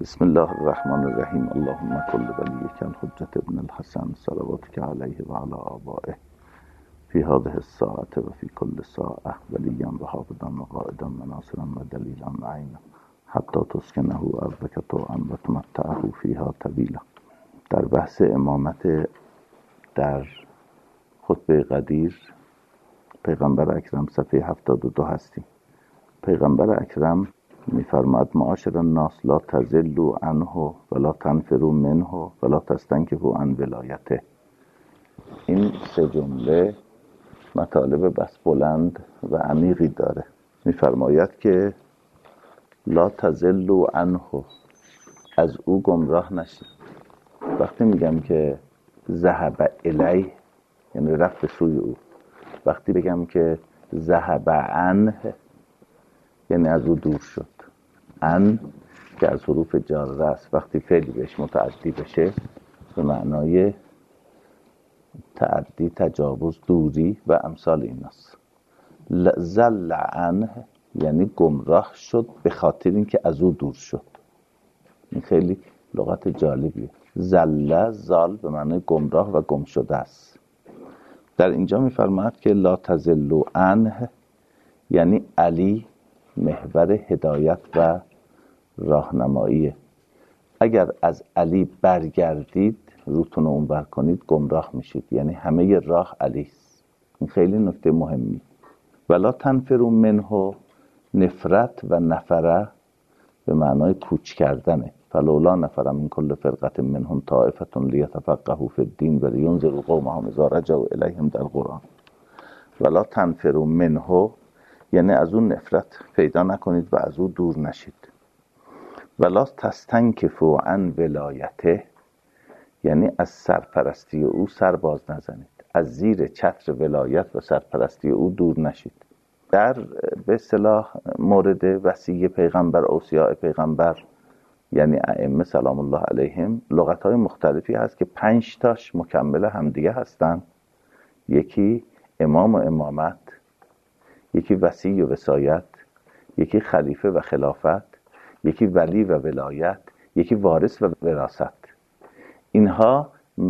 بسم الله الرحمن الرحیم. اللهم کل ولیک الحجة ابن الحسن صلواتک علیه و علی آبائه فی هذه الساعة و فی کل ساعة ولیا و حافظا و قائدا و ناصرا و دلیلا و عینا حتی تسکنه ارضک طوعا و تمتعه فیها طویلا. در بحث امامت در خطبه قدیر پیغمبر اکرم صفحه 72 هستیم. پیغمبر اکرم می‌فرماید معاشر الناس لا تزلوا عنه ولا تنفروا منه ولا تستنکفوا عن ولایته. این سه جمله مطالب بس بلند و عمیقی داره. می‌فرماید که لا تزلوا عنه، از او گمراه نشید. وقتی میگم که ذهب الیه یعنی رفت سوی او، وقتی بگم که ذهب عنه یعنی از او دور شد. عن که از حروف جاره است، وقتی فعلی بهش متعدی بشه به معنای تعدی، تجاوز، دوری و امثال این است. زل عنه یعنی گمراه شد به خاطر اینکه از او دور شد. این خیلی لغت جالبیه. زل، زال به معنای گمراه و گم شده است. در اینجا می‌فرماید که لا تزلوا عنه یعنی علی محور هدایت و راهنماییه. اگر از علی برگردید، روتون رو اونور کنید، گمراه میشید. یعنی همه راه علی است. این خیلی نکته مهمی. ولا تنفروا منه، نفرت و نفره به معنای کوچ کردنه. فلولا نفر من کل فرقه منهم طائفه لیتفقهوا فی الدین و لینذروا قومهم اذا رجعوا الیهم در قرآن. ولا تنفروا منه یعنی از اون نفرت پیدا نکنید و از او دور نشید. ولا تستنکفوا عن ولایته یعنی از سرپرستی او سر باز نزنید. از زیر چتر ولایت و سرپرستی او دور نشید. در به اصطلاح مورد وصیه پیغمبر، اوصیاء پیغمبر یعنی ائمه سلام الله علیهم لغت‌های مختلفی هست که 5 تاش مکمل همدیگه هستن. یکی امام و امامت، یکی وصی و وصایت، یکی خلیفه و خلافت، یکی ولی و ولایت، یکی وارث و وراثت. اینها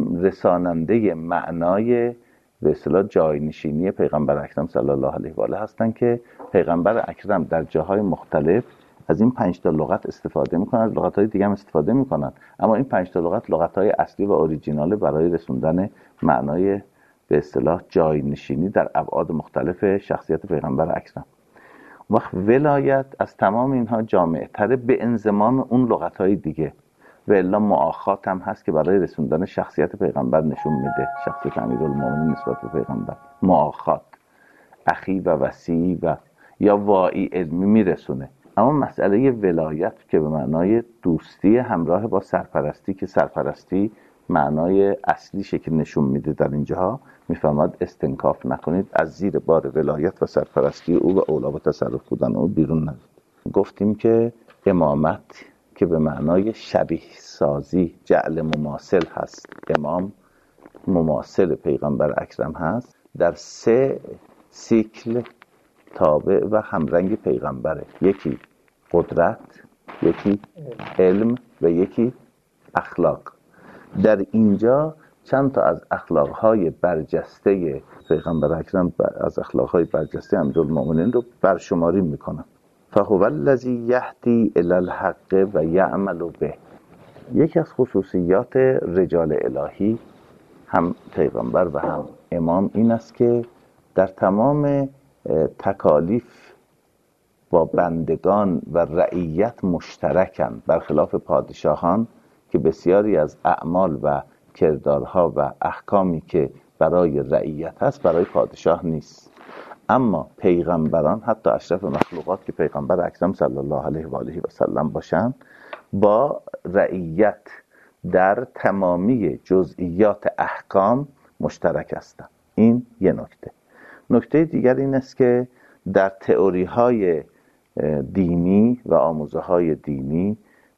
رساننده معنای به اصطلاح جاینشینی پیغمبر اکرم صلی الله علیه و آله هستند که پیغمبر اکرم در جاهای مختلف از این 5 تا لغت استفاده میکنن، از لغت‌های دیگه هم استفاده میکنن، اما این 5 تا لغت لغت‌های اصلی و اوریجینال برای رسوندن معنای به اصطلاح جاینشینی در ابعاد مختلف شخصیت پیغمبر اکرم. وقت ولایت از تمام اینها جامع‌تر به انضمام اون لغت‌های دیگه. و الا مؤاخات هم هست که برای رسوندن شخصیت پیغمبر نشون میده، شخصیت امیرالمومنین نسبت به پیغمبر. مؤاخات اخی و وصی و یا واعی علمی میرسونه. اما مسئله ولایت که به معنای دوستی همراه با سرپرستی، که سرپرستی معنای اصلیشه که نشون میده در اینجاها، میفهمد استنکاف نکنید، از زیر بار ولایت و سرپرستی او و اولا و تصرف بودن او بیرون نرید. گفتیم که امامت که به معنای شبیه سازی، جعل مماثل هست. امام مماثل پیغمبر اکرم هست، در 3 سیکل تابع و همرنگ پیغمبره. یکی قدرت، یکی علم و یکی اخلاق. در اینجا چند تا از اخلاقهای برجسته پیغمبر اکرم، از اخلاقهای برجسته امیرالمومنین رو برشماری میکنم. فهو الذی یهدی الی الحق و یعمل به. یکی از خصوصیات رجال الهی، هم پیغمبر و هم امام، این است که در تمام تکالیف با بندگان و رعیت مشترکن، برخلاف پادشاهان که بسیاری از اعمال و کردارها و احکامی که برای رعیت هست برای پادشاه نیست. اما پیغمبران، حتی اشرف مخلوقات که پیغمبر اکرم صلی الله علیه و آله و سلم باشن، با رعیت در تمامی جزئیات احکام مشترک هستند. این یه نکته. نکته دیگر این است که در تئوری های دینی و آموزه های دینی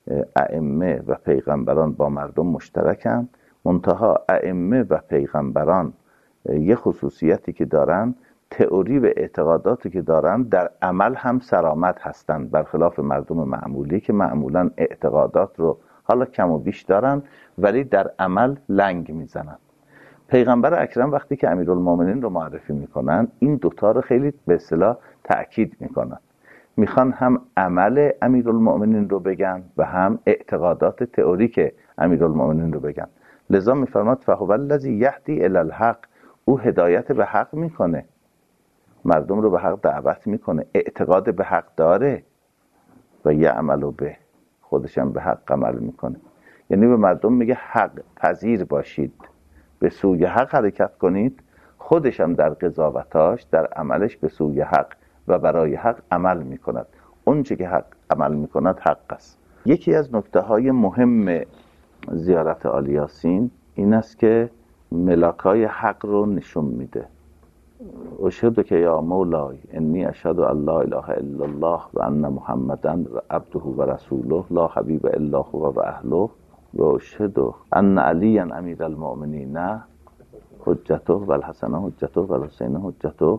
ائمه و پیغمبران با مردم مشترکند. منتها ائمه و پیغمبران یه خصوصیتی که دارن، تئوری و اعتقاداتی که دارن در عمل هم سرآمد هستند، برخلاف مردم معمولی که معمولا اعتقادات رو حالا کم و بیش دارن ولی در عمل لنگ میزنن. پیغمبر اکرم وقتی که امیرالمومنین رو معرفی میکنن این دوتا رو خیلی به اصطلاح تأکید میکنن، میخوان هم عمل امیرالمومنین رو بگن و هم اعتقادات تئوریک امیرالمومنین رو بگن. لذا میفرماد فهو الذی یهدی الی الحق، او هدایت به حق میکنه، مردم رو به حق دعوت میکنه، اعتقاد به حق داره و یعمل به، خودشم به حق عمل میکنه. یعنی به مردم میگه حق پذیر باشید، به سوی حق حرکت کنید، خودشم در قضاوتاش در عملش به سوی حق و برای حق عمل میکند. اون چه که حق عمل میکند حق است. یکی از نکته های مهم زیارت آل یاسین این است که ملاکای حق رو نشون میده. اشهدک یا مولای انی اشهد ان لا اله الا الله و ان محمدا عبده و رسوله لا حبیب الا هو و اهله و اشهد ان علی امیر المؤمنین حجته و الحسن حجته و الحسین حجته،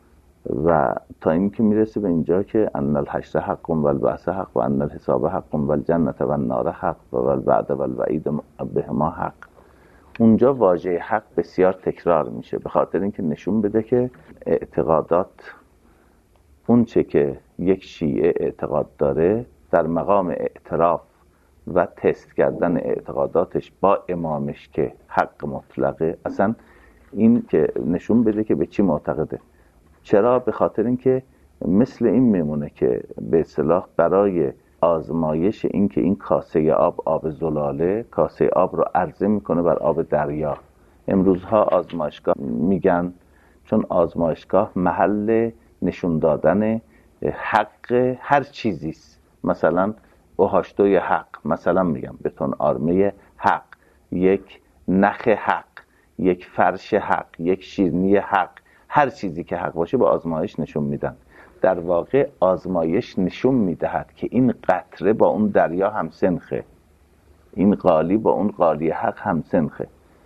و تا این که میرسه به اینجا که ان الحشر حق و البعث حق و ان الحساب حق و الجنة و النار حق و الوعد و الوعید بهما حق. اونجا واژه حق بسیار تکرار میشه به خاطر اینکه نشون بده که اعتقادات، اون چه که یک شیعه اعتقاد داره در مقام اعتراف و تست کردن اعتقاداتش با امامش که حق مطلقه، اصلا این که نشون بده که به چی معتقده. چرا؟ به خاطر اینکه مثل این میمونه که به اصطلاح برای آزمایش این که این کاسه آب زلاله، کاسه آب رو عرضه میکنه بر آب دریا. امروزها آزمایشگاه میگن چون آزمایشگاه محل نشون دادن حق هر چیزیست، مثلا اوهاشتوی حق، مثلا میگم بتون آرمه حق، یک نخ حق، یک فرش حق، یک شیرنی حق، هر چیزی که حق باشه با آزمایش نشون میدن. در واقع آزمایش نشون میدهد که این قطره با اون دریا همسنخه، این قالی با اون قالی حق همسنخه.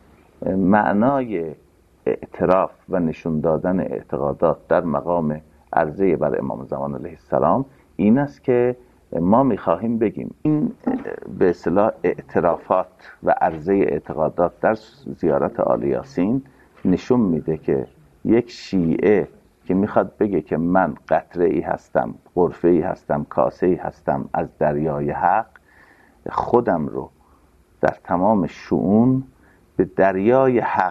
معنای اعتراف و نشون دادن اعتقادات در مقام عرضه بر امام زمان علیه السلام این است که ما میخواهیم بگیم این به اصطلاح اعترافات و عرضه اعتقادات در زیارت آل یاسین نشون میده که یک شیعه که میخواد بگه که من قطره ای هستم، غرفه ای هستم، کاسه ای هستم از دریای حق، خودم رو در تمام شؤون به دریای حق،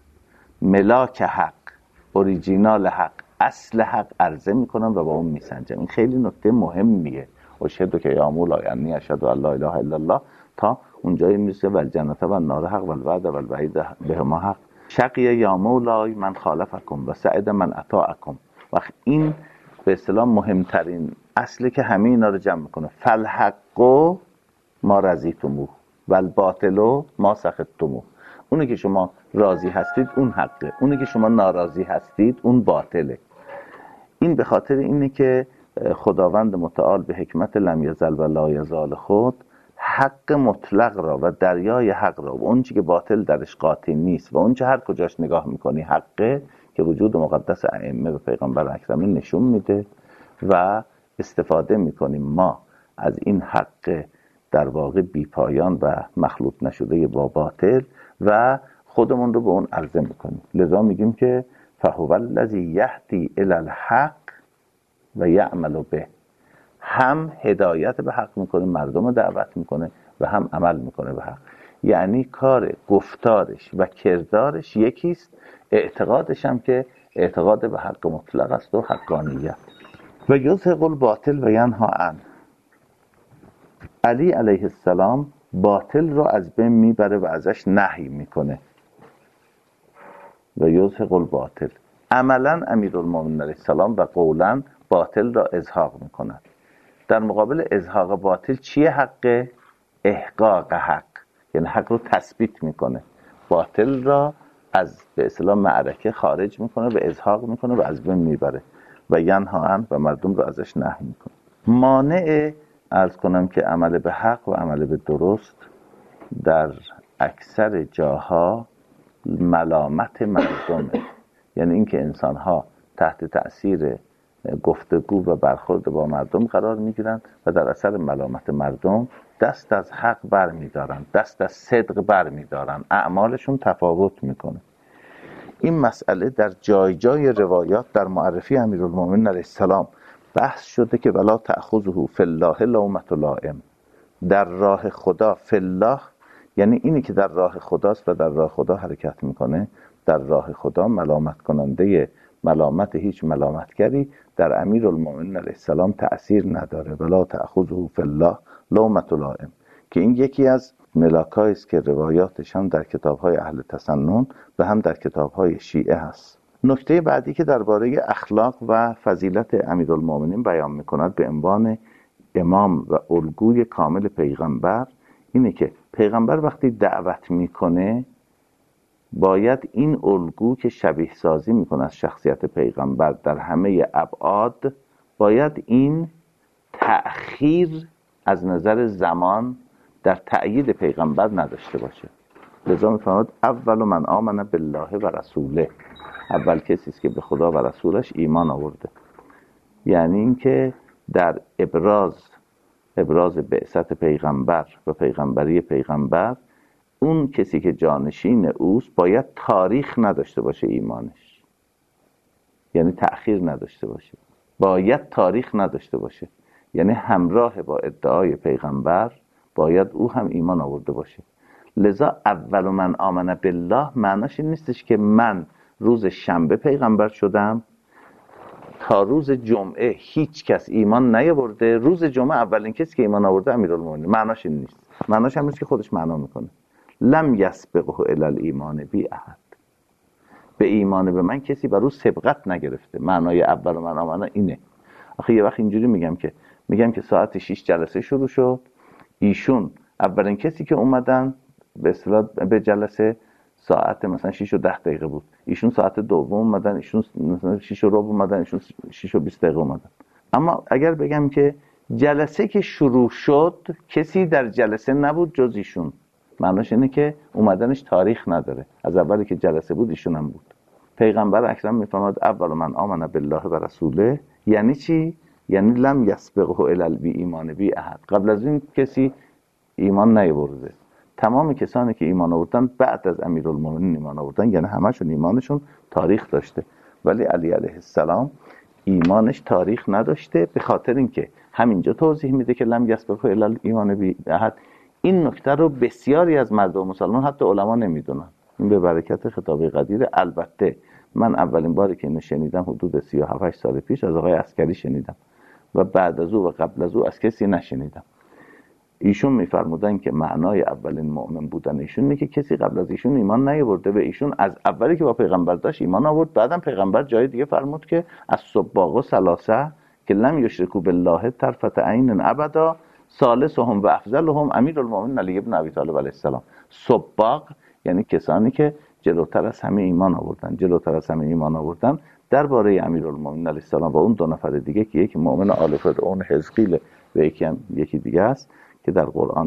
ملاک حق، اوریجینال حق، اصل حق عرضه میکنم و با اون میسنجم. این خیلی نکته مهمیه. اشهدک یا مولای انی اشهد ان لا اله الا الله تا اونجایی میرسه و الجنة و النار حق و الوعد و الوعید بهما حق. شقی یا مولای من خالفکم و سعد من اطاعکم. وقت این به اصطلاح مهمترین اصلی که همه اینا رو جمع میکنه. فالحق ما رضیتموه و الباطل ما سخطتموه. اونی که شما راضی هستید اون حقه، اونی که شما ناراضی هستید اون باطله. این به خاطر اینه که خداوند متعال به حکمت لم یزل و لا یزال خود حق مطلق را و دریای حق را و اون چی که باطل درش قاطی نیست و اون چه هر کجاش نگاه میکنی حقه که وجود مقدس ائمه و پیغمبر اکرم نشون میده و استفاده میکنیم ما از این حق در واقع بی پایان و مخلوط نشده با باطل و خودمون رو به اون عرضه میکنیم. لذا میگیم که فهو الذی یهدی الی الحق و یعمل به، هم هدایت به حق میکنه، مردم رو دعوت میکنه و هم عمل میکنه به حق. یعنی کار گفتارش و کردارش یکیست، اعتقادش هم که اعتقاد به حق مطلق است و حقانیت. و یزهق الباطل و ینهی عنه. علی علیه السلام باطل رو از بین میبره و ازش نهی میکنه. و یزهق الباطل، عملا امیرالمومنین علیه السلام و قولا باطل را ازهاق میکنند. در مقابل ازهاق باطل چیه حقه؟ احقاق حق، یعنی حق رو تثبیت میکنه، باطل را از به اصطلاح معرکه خارج میکنه و ازهاق میکنه و از بین میبره. و ینهی عنه، و مردم رو ازش نهی میکنه. مانع عرض کنم که عمل به حق و عمل به درست در اکثر جاها ملامت مردمه، یعنی اینکه انسان‌ها تحت تأثیر گفتگو و برخورد با مردم قرار میگیرند و در اثر ملامت مردم دست از حق بر میدارن، دست از صدق بر میدارن، اعمالشون تفاوت میکنه. این مسئله در جای جای روایات در معرفی امیرالمومنین علیه السلام بحث شده که ولا تأخذه فی الله لومة لائم. در راه خدا، فی الله یعنی اینی که در راه خداست و در راه خدا حرکت میکنه. در راه خدا ملامت کننده ملامت هیچ ملامتگری در امیرالمومنین علیه السلام تأثیر نداره. ولا تأخذه فی الله لومة لائم، که این یکی از ملاکایی است که روایاتش هم در کتاب‌های اهل تسنن و هم در کتاب‌های شیعه هست. نکته بعدی که درباره اخلاق و فضیلت امیرالمومنین بیان می‌کند به عنوان امام و الگوی کامل پیغمبر اینه که پیغمبر وقتی دعوت میکنه باید این الگو که شبیه سازی میکنه از شخصیت پیغمبر در همه ابعاد، باید این تأخیر از نظر زمان در تأیید پیغمبر نداشته باشه. لذا میفرماد اول من آمن بالله و رسوله، اول کسی است که به خدا و رسولش ایمان آورده. یعنی اینکه در ابراز بعثت پیغمبر و پیغمبری پیغمبر، اون کسی که جانشین اوست باید تاریخ نداشته باشه ایمانش، یعنی تأخیر نداشته باشه، باید تاریخ نداشته باشه، یعنی همراه با ادعای پیغمبر باید او هم ایمان آورده باشه. لذا اول من آمن بالله معناش این نیستش که من روز شنبه پیغمبر شدم، تا روز جمعه هیچ کس ایمان نیاورده، روز جمعه اولین کسی که ایمان آورده امیرالمومنین. معناش این نیست. معناش هم نیست که خودش معنا میکنه. لم یسبقه الی الایمان بی احد، به ایمان به من کسی بر او سبقت نگرفته. معنای اول من آمن اینه. آخه یه وقت اینجوری میگم که ساعت 6 جلسه شروع شد، ایشون اولین کسی که اومدن به اصطلاح به جلسه ساعت مثلا 6 و 10 دقیقه بود، ایشون ساعت دوم اومدن، ایشون مثلا 6 و ربع اومدن، ایشون 6 و 20 دقیقه اومدن. اما اگر بگم که جلسه که شروع شد کسی در جلسه نبود جز ایشون، معناش اینه که اومدنش تاریخ نداره، از اولی که جلسه بود ایشون هم بود. پیغمبر اکرم میفرماد اول من آمن بالله و رسوله، یعنی چی؟ یعنی لم یسبقه الی ایمان بی احد، قبل از این کسی ایمان نیاورده. تمام کسانی که ایمان آوردن بعد از امیرالمومنین ایمان آوردن، یعنی همشون ایمانشون تاریخ داشته. ولی علی علیه السلام ایمانش تاریخ نداشته، به خاطر اینکه همینجا توضیح میده که لم یسبقه الی ایمان بی احد. این نکته رو بسیاری از مردم مسلمان حتی علما نمیدونن. این به برکت خطاب قدیر. البته من اولین باری که اینو شنیدم حدود 37 سال پیش از آقای عسکری شنیدم و بعد از او و قبل از او از کسی نشنیدم. ایشون میفرمودن که معنای اولین مؤمن بودن ایشون اینه که کسی قبل از ایشون ایمان نیاورده و ایشون از اولی که با پیغمبر داشت ایمان آورد. بعدم پیغمبر جای دیگه فرمود که از سباق ثلاثه که لم یشرکوا بالله طرفة عین ابدا ثالثهم و افضلهم امیرالمومنین علی بن ابی طالب علیه السلام. سباق یعنی کسانی که جلوتر از همه ایمان آوردن درباره امیرالمومنین علیه السلام و اون دو نفر دیگه که یکی مؤمن آل فرعون حزقیل و یکی دیگه است که در قرآن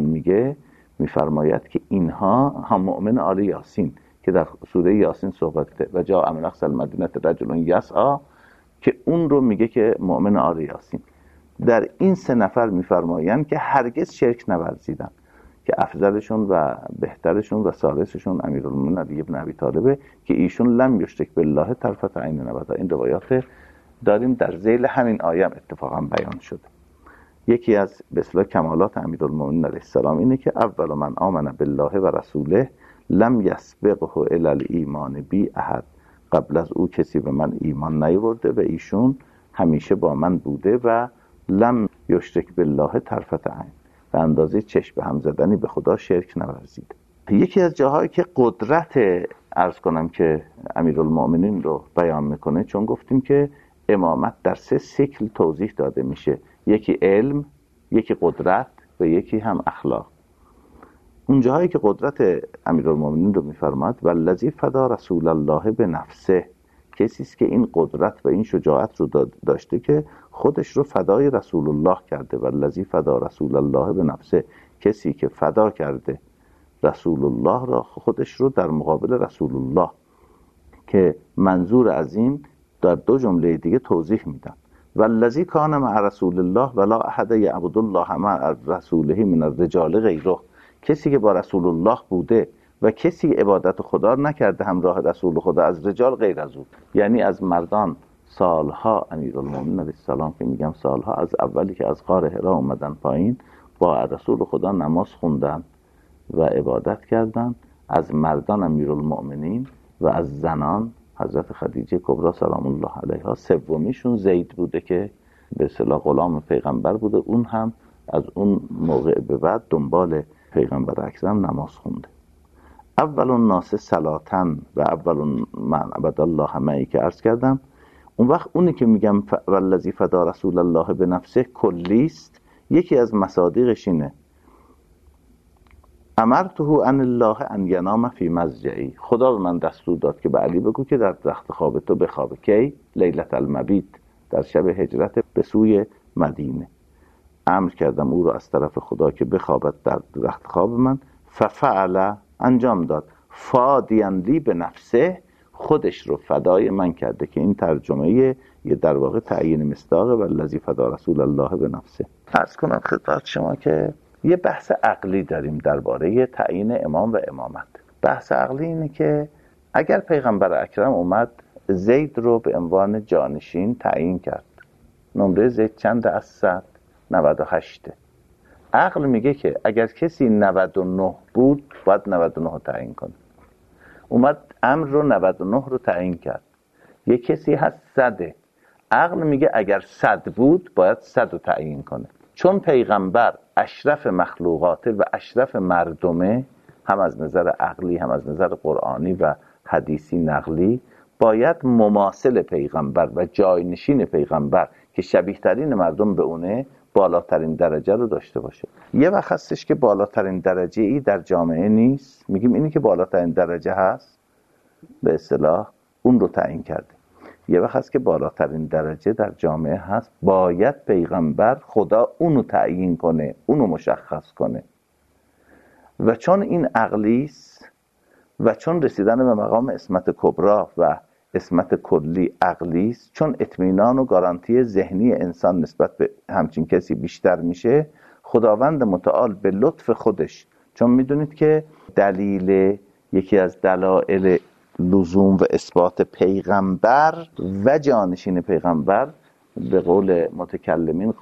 میفرماید که اینها هم مؤمن آل یاسین که در سوره یاسین صحبت و جاء من اقصی المدینه رجل یسعی که اون رو میگه که مؤمن آل یاسین. در این سه نفر میفرمایند که هرگز شرک نورزیدن، که افضلشون و بهترشون و ثالثشون امیرالمومنین علی بن ابی طالب که ایشون لم یشرک بالله طرفة عین ابدا. این روایات داریم در ذیل همین آیه اتفاقا بیان شده. یکی از به اصطلاح کمالات امیرالمومنین علیه السلام اینه که اول من آمن بالله و رسوله لم یسبقه الی الایمان بی احد، قبل از او کسی به من ایمان نیاورده و ایشون همیشه با من بوده و لم یشرک بالله طرفة عین، به اندازه چشم به هم زدنی به خدا شرک نورزید. یکی از جاهایی که قدرت عرض کنم که امیرالمومنین رو بیان میکنه، چون گفتیم که امامت در 3 سیکل توضیح داده میشه، یکی علم، یکی قدرت و یکی هم اخلاق. اون جاهایی که قدرت امیرالمومنین رو میفرماد والذی فدا رسول الله به نفسه، کسی است که این قدرت و این شجاعت رو داشته که خودش رو فدای رسول الله کرده. والذی فدا رسول الله به نفسه، کسی که فدا کرده رسول الله را، خودش رو در مقابل رسول الله، که منظور از این در 2 جمله دیگه توضیح میدن. والذی کان مع رسول الله ولا احد یعبد الله مع رسوله من الرجال غیره. کسی که با رسول الله بوده و کسی عبادت خدا نکرده همراه رسول خدا از رجال غیر از او، یعنی از مردان سالها، امیرالمومنین علیه السلام که میگم سالها، از اولی که از غار حرا اومدن پایین با رسول خدا نماز خوندن و عبادت کردن، از مردان امیرالمومنین و از زنان حضرت خدیجه کبری سلام الله علیها. سومیشون زید بوده که به اصطلاح غلام پیغمبر بوده، اون هم از اون موقع به بعد دنبال پیغمبر اکرم نماز خونده. اول الناس صلاتن و اول من عبد الله معی که عرض کردم. اون وقت اونی که میگم والذی فدا رسول الله به نفسه کلیست. یکی از مصادیقش اینه امرته ان الله ان ینام فی مضجعی. خدا به من دستور داد که به علی بگو که در رخت خواب تو بخوابه. کی؟ لیلة المبیت، در شب هجرت به سوی مدینه. امر کردم او رو از طرف خدا که بخوابد در رخت خواب من. ففعل، انجام داد. فادیان لی به نفسه، خودش رو فدای من کرده، که این ترجمه یه در واقع تعیین مصداقه والذی فدا رسول الله به نفسه. عرض کنم خدمت شما که یه بحث عقلی داریم درباره تعیین امام و امامت. بحث عقلی اینه که اگر پیغمبر اکرم اومد زید رو به عنوان جانشین تعیین کرد، نمره زید چند از 100؟ 98. عقل میگه که اگر کسی 99 بود باید 99 رو تعیین کنه. اومد امر رو 99 رو تعیین کرد. یه کسی هست 100. عقل میگه اگر 100 بود باید 100 رو تعیین کنه. چون پیغمبر اشرف مخلوقاته و اشرف مردمه، هم از نظر عقلی هم از نظر قرآنی و حدیثی نقلی، باید مماثل پیغمبر و جاینشین پیغمبر که شبیه ترین مردم به اونه بالاترین درجه رو داشته باشه. یه وقت هستش که بالاترین درجه ای در جامعه نیست، میگیم اینی که بالاترین درجه هست به اصطلاح اون رو تعیین کرده. یه وقت هست که بالاترین درجه در جامعه هست، باید پیغمبر خدا اونو تعیین کنه، اونو مشخص کنه. و چون این عقلیست و چون رسیدن به مقام عصمت کبری و عصمت کلی عقلیست، چون اطمینان و گارانتی ذهنی انسان نسبت به همچین کسی بیشتر میشه، خداوند متعال به لطف خودش، چون میدونید که دلیل، یکی از دلایل لزوم و اثبات پیغمبر و جانشین پیغمبر به قول متکلمین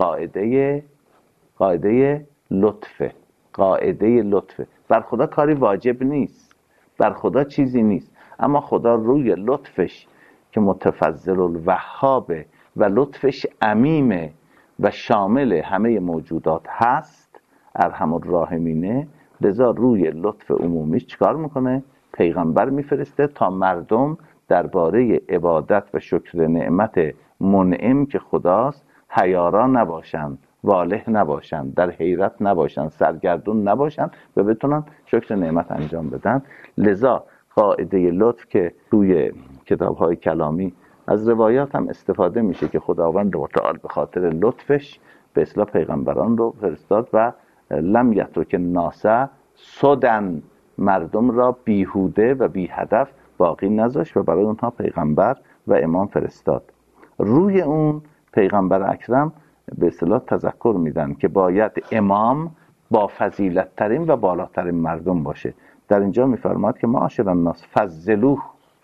قاعده لطفه. قاعده لطفه. بر خدا کاری واجب نیست، بر خدا چیزی نیست، اما خدا روی لطفش که متفضل الوهابه و لطفش عمیمه و شامل همه موجودات هست، ارحم الراحمینه، لذا روی لطف عمومیش چیکار میکنه؟ پیغمبر میفرسته تا مردم درباره عبادت و شکر نعمت منعم که خداست حیارا نباشن، واله نباشن، در حیرت نباشن، سرگردون نباشن و بتونن شکر نعمت انجام بدن. لذا قاعده لطف که توی کتاب‌های کلامی از روایات هم استفاده میشه که خداوند متعال به خاطر لطفش به اصلاح پیغمبران رو فرستاد و لم یترک الناس سدن، مردم را بیهوده و بی هدف باقی نذاشت و برای اونها پیغمبر و امام فرستاد. روی اون پیغمبر اکرم به اصطلاح تذکر میدن که باید امام با فضیلت ترین و بالاترین مردم باشه. در اینجا میفرماد که معاشر الناس فضلوه،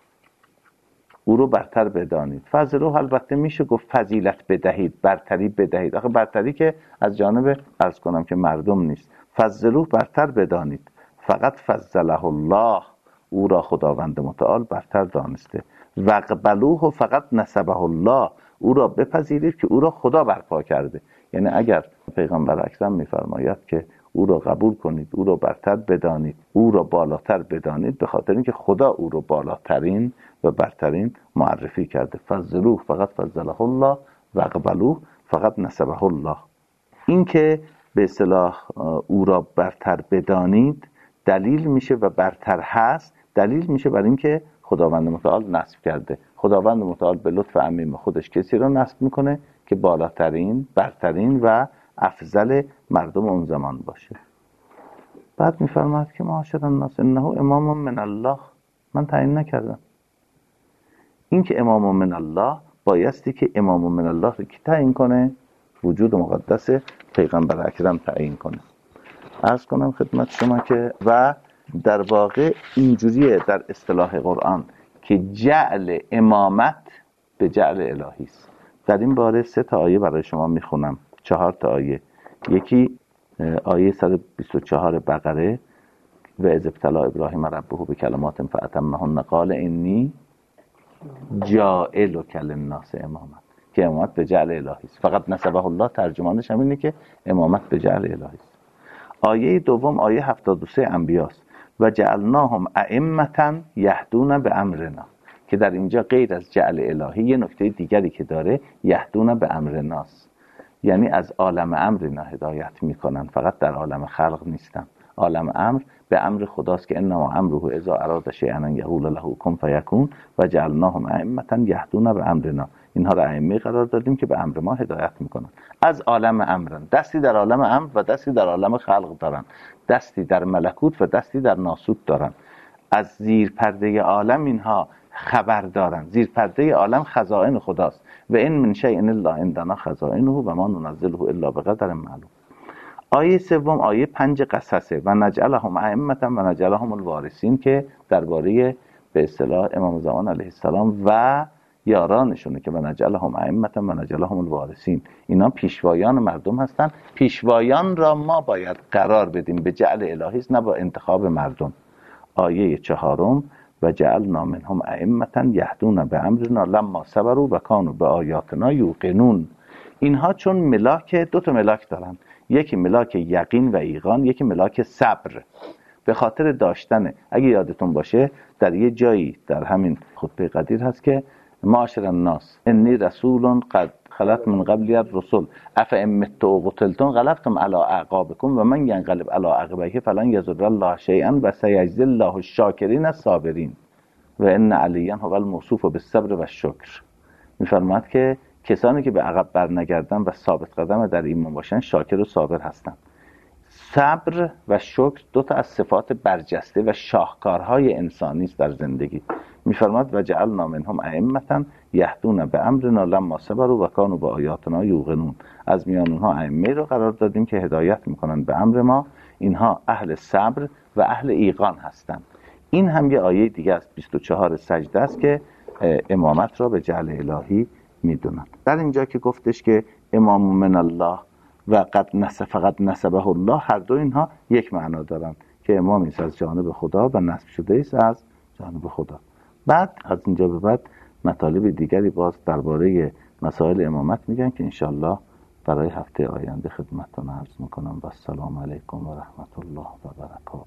او رو برتر بدانید. فضلوه البته میشه گفت فضیلت بدهید، برتری بدهید. آخه برتری که از جانب عرض کنم که مردم نیست. فضلوه برتر بدانید. فقط فضله الله، او را خداوند متعال برتر دانسته. وقبلوه فقط نسبه الله، او را بپذیرید که او را خدا برپا کرده. یعنی اگر پیغمبر اکرم میفرماید که او را قبول کنید، او را برتر بدانید، او را بالاتر بدانید، به خاطر اینکه خدا او را بالاترین و برترین معرفی کرده. فضلوه فقط فضله الله وقبلوه فقط نسبه الله. این که به اصطلاح او را برتر بدانید دلیل میشه و برتر هست، دلیل میشه بر اینکه خداوند متعال نصب کرده. خداوند متعال به لطف عمیم خودش کسی رو نصب میکنه که بالاترین، برترین و افضل مردم اون زمان باشه. بعد میفرماید که معاشر الناس انه امام من الله، من تعیین نکردم. این که امام من الله بایستی که امام من الله رو کی تعیین کنه؟ وجود مقدس پیغمبر اکرم تعیین کنه. عرض کنم خدمت شما که و در واقع اینجوریه در اصطلاح قرآن که جعل امامت به جعل الهی است. در این باره 3 آیه برای شما میخونم، 4 آیه. یکی آیه 124 بقره و اذ ابتلی ابراهیم ربه بکلمات فاتمهن قال انی جاعلک للناس اماما، که امامت به جعل الهی است. فقط نسبه الله ترجمانش هم اینه که امامت به جعل الهی است. آیه دوم آیه 73 انبیاء است و جعلناهم ائمة یهدون به امرنا، که در اینجا غیر از جعل الهی یه نکته دیگری که داره یهدون به امرناست، یعنی از عالم امرنا هدایت میکنن، فقط در عالم خلق نیستن. عالم امر به امر خداست که انما امره اذا اراد شیئا ان یقول له کن فیکون و جعلناهم ائمة یهدون به امرنا. اینها را ائمه قرار دادیم که به امر ما هدایت میکنن. از عالم امرن، دستی در عالم امر و دستی در عالم خلق دارن، دستی در ملکوت و دستی در ناسوت دارن. از زیر پرده عالم اینها خبر دارن. زیر پرده عالم خزائن خداست و این من شیء الا عندنا خزائنه و ما ننزله الا بقدر معلوم. آیه سوم آیه 5 قصصه و نجعلهم ائمة و نجعلهم الوارثین، که درباره به اصطلاح امام زمان علیه السلام و یارانشونه که و نجعلهم ائمة و نجعلهم الوارثین، اینا پیشوایان مردم هستن. پیشوایان را ما باید قرار بدیم به جعل الهی است، نه با انتخاب مردم. آیه 4 و جعلنا منهم ائمة یهدون به امرنا لما صبروا و کانوا بآیاتنا یوقنون. اینها چون ملاک، 2 ملاک دارن، یکی ملاک یقین و ایقان، یکی ملاک صبر. به خاطر داشتن، اگه یادتون باشه در یه جایی در همین خطبه قدیر هست که معاشر الناس انی رسول قد خلت من قبلی الرسل افئن متم و قتلتم انقلبتم علی اعقابکم و من ینقلب علی عقبیه فلن یضر الله شیئا و سیجزی الله الشاکرین الصابرین و ان علیا هو الموصوف بالصبر و الشکر. میفرماد که کسانی که به عقب برنگردن و ثابت قدم در ایمان باشن شاکر و صابر هستند. صبر و شکر 2 از صفات برجسته و شاهکارهای انسانی است در زندگی. میفرماد و جعلنا منهم ائمة یهدون به امرنا لما صبروا و کانوا بآیاتنا یوقنون. از میان اونها ائمه رو قرار دادیم که هدایت میکنن به امر ما. اینها اهل صبر و اهل ایقان هستند. این هم یه آیه دیگه است 24 سجده است که امامت را به جعل الهی میدونن. در اینجا که گفتش که امام من الله و فقط نسبه الله، هر دو اینها یک معنا دارن که امام است از جانب خدا و نسب شده است از جانب خدا. بعد از اینجا به بعد مطالب دیگری باز درباره مسائل امامت میگن که انشالله برای هفته آینده خدمتتون عرض میکنم. و السلام علیکم و رحمت الله و برکاته.